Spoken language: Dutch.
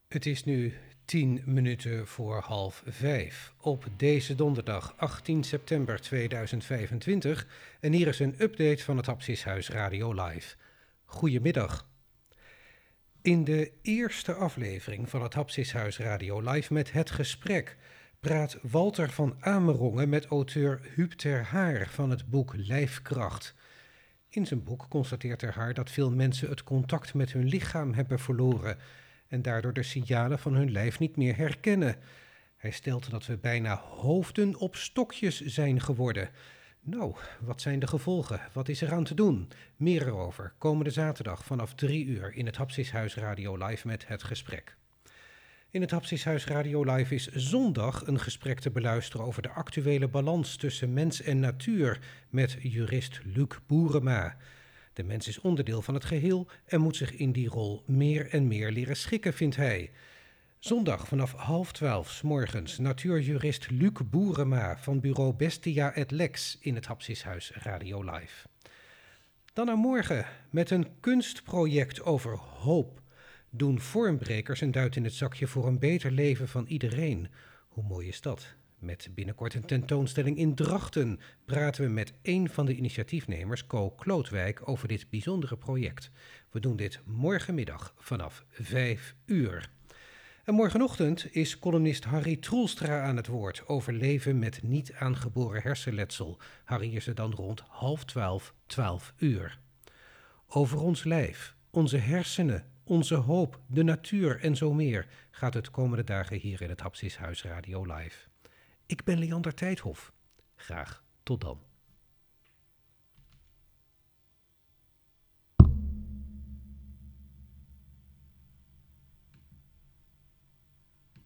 Het is nu 10 minuten voor 4:30 op deze donderdag 18 september 2025 en hier is een update van het Hapsishuis Radio Live. Goedemiddag. In de eerste aflevering van het Hapsishuis Radio Live met Het Gesprek praat Walter van Amerongen met auteur Huub ter Haar van het boek Lijfkracht. In zijn boek constateert ter Haar dat veel mensen het contact met hun lichaam hebben verloren en daardoor de signalen van hun lijf niet meer herkennen. Hij stelt dat we bijna hoofden op stokjes zijn geworden. Nou, wat zijn de gevolgen? Wat is er aan te doen? Meer erover komende zaterdag vanaf 3 uur in het Hapsishuis Radio Live met Het Gesprek. In het Hapsishuis Radio Live is zondag een gesprek te beluisteren over de actuele balans tussen mens en natuur met jurist Luc Boerema. De mens is onderdeel van het geheel en moet zich in die rol meer en meer leren schikken, vindt hij. Zondag vanaf 11:30 's morgens natuurjurist Luc Boerema van bureau Bestia et Lex in het Hapsishuis Radio Live. Dan naar morgen met een kunstproject over hoop. Doen vormbrekers een duit in het zakje voor een beter leven van iedereen. Hoe mooi is dat? Met binnenkort een tentoonstelling in Drachten praten we met een van de initiatiefnemers, Co Klootwijk, over dit bijzondere project. We doen dit morgenmiddag vanaf 5 uur. En morgenochtend is columnist Harry Troelstra aan het woord over leven met niet aangeboren hersenletsel. Harry is er dan rond 11:30, 12 uur. Over ons lijf, onze hersenen, onze hoop, de natuur en zo meer gaat het komende dagen hier in het Hapsishuis Radio Live. Ik ben Leander Tijdhof. Graag tot dan.